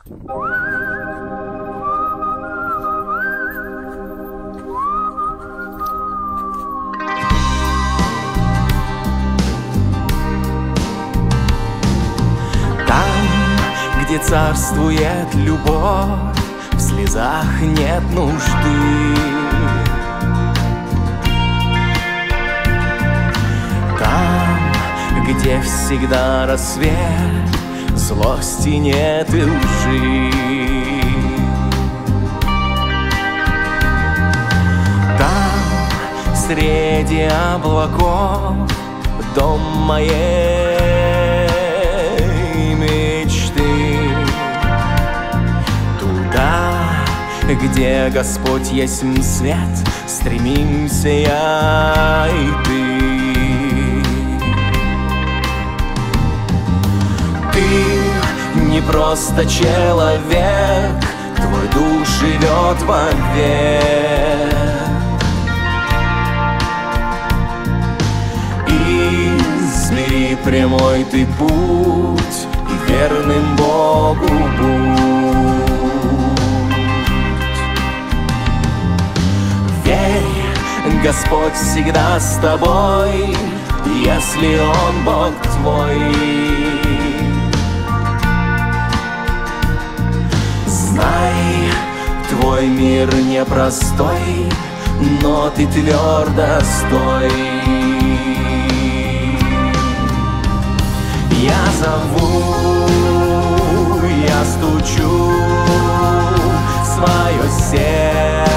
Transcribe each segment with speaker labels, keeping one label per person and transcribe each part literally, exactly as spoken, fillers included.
Speaker 1: Где царствует любовь, в слезах нет нужды. Там, где всегда рассвет, злости нет и лжи. Там, среди облаков, дом моей где Господь есть свет, стремимся я и ты. Ты не просто человек, твой дух живет вовек. Избери прямой ты путь и верным Богу будь. Господь всегда с тобой, если Он Бог твой. Знай, твой мир непростой, но ты твердо стой. Я зову, я стучу свое сердце.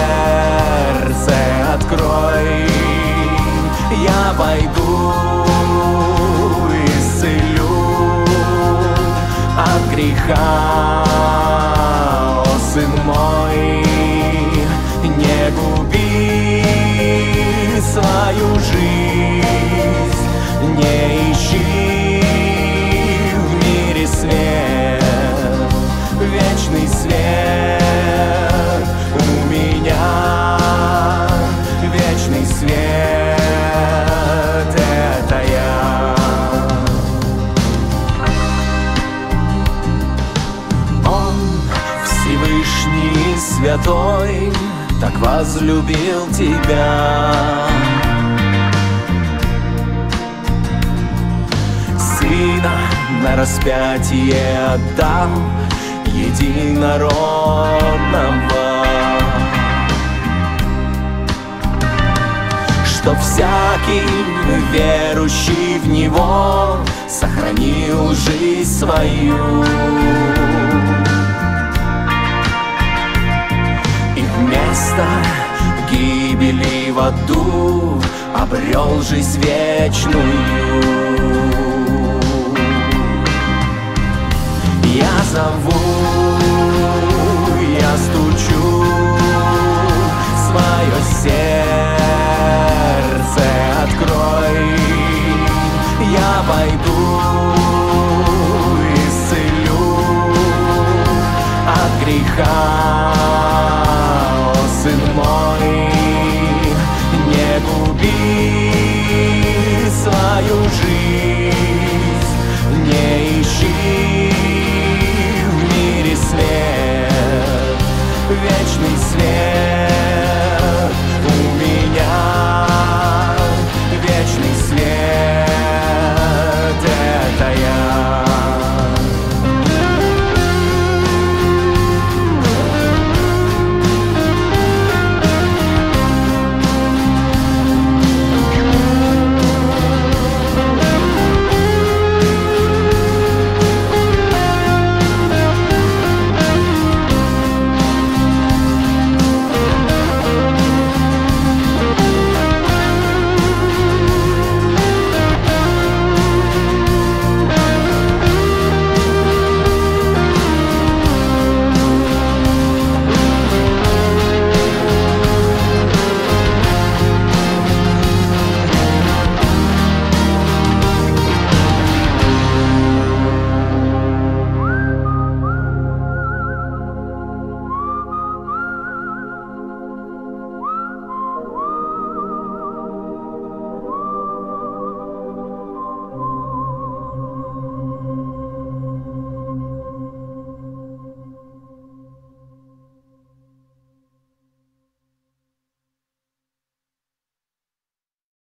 Speaker 1: Открой, я пойду, исцелю от греха, о, сын мой, не губи свою жизнь, не ищи в мире свет, вечный свет у меня. Вечный свет — это я. Он, Всевышний Святой, так возлюбил тебя. Сына на распятие отдал единородного, что всякий верующий в Него сохранил жизнь свою. И вместо гибели в аду обрел жизнь вечную. Я зову, я стучу свое сердце. Открой, я пойду, исцелю от греха.